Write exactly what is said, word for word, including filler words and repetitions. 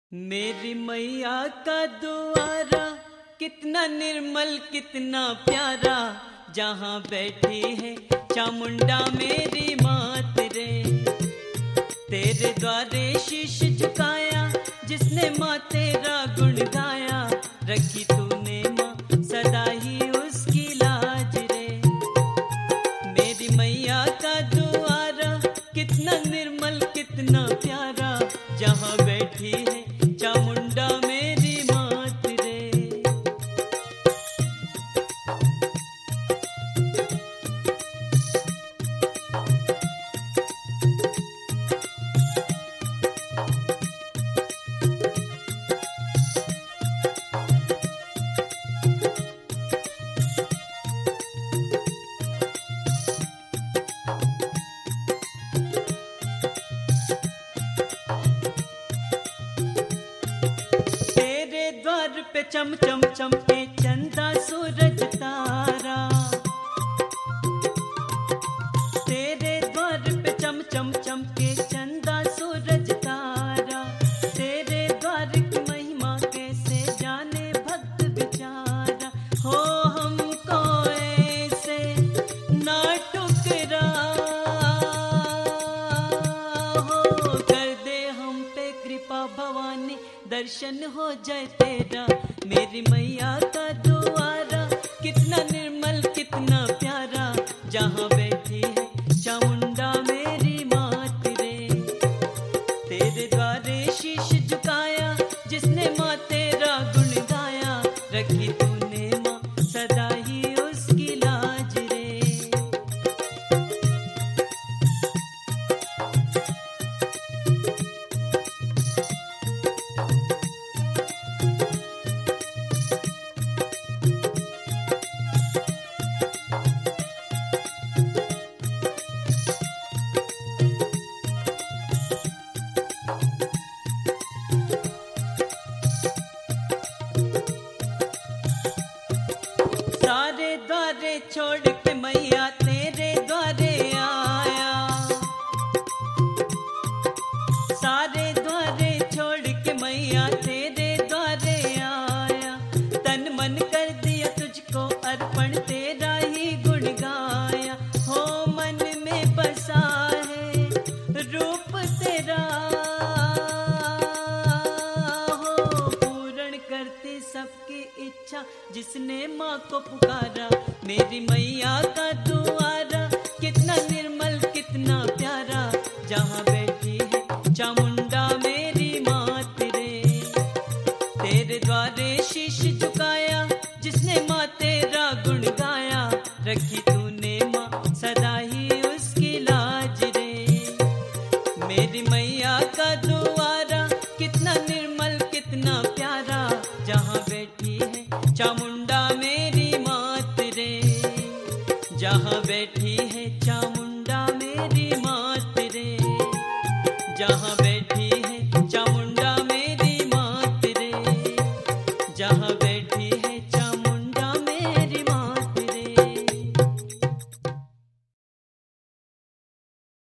मेरी मैया का द्वारा कितना निर्मल कितना प्यारा, जहाँ बैठी है चामुंडा मेरी मात रे। तेरे द्वारे शीश झुकाया जिसने माँ तेरा गुण गाया, रखी तूने माँ सदा ही उसकी लाज रे। मेरी मैया का द्वारा कितना निर्मल कितना प्यारा, जहाँ बैठी है चामुंडा मेरी मात रे। द्वार पे चम चम चमके चंदा सूरज तारा, तेरे द्वार पे चम चम चमके चंदा सूरज तारा। तेरे द्वार की महिमा कैसे जाने भक्त बेचारा, हो हमको ऐसे ना ठुकरा, हो कर दे हम पे कृपा भवानी, दर्शन हो जाए तेरा। मेरी मैया का द्वारा कितना निर्मल कितना प्यारा, जहाँ बैठी है चामुंडा मेरी मात रे। तेरे द्वारे शीश झुकाया जिसने माँ तेरा गुण गाया, रखी तूने माँ सदा ही उसकी लाज रे। सारे द्वारे छोड़ के मैया तेरे द्वारे आया, सारे द्वारे छोड़ के मैया तेरे द्वारे आया। तन मन कर दिया तुझको अर्पण, तेरा ही गुण गाया। हो मन में बसा है रूप तेरा, हो पूर्ण करते सबकी इच्छा जिसने माँ को पुकारा। मेरी मैया का द्वारा कितना निर्मल कितना प्यारा, जहाँ बैठी है चामुंडा मेरी मात रे। तेरे द्वारे शीश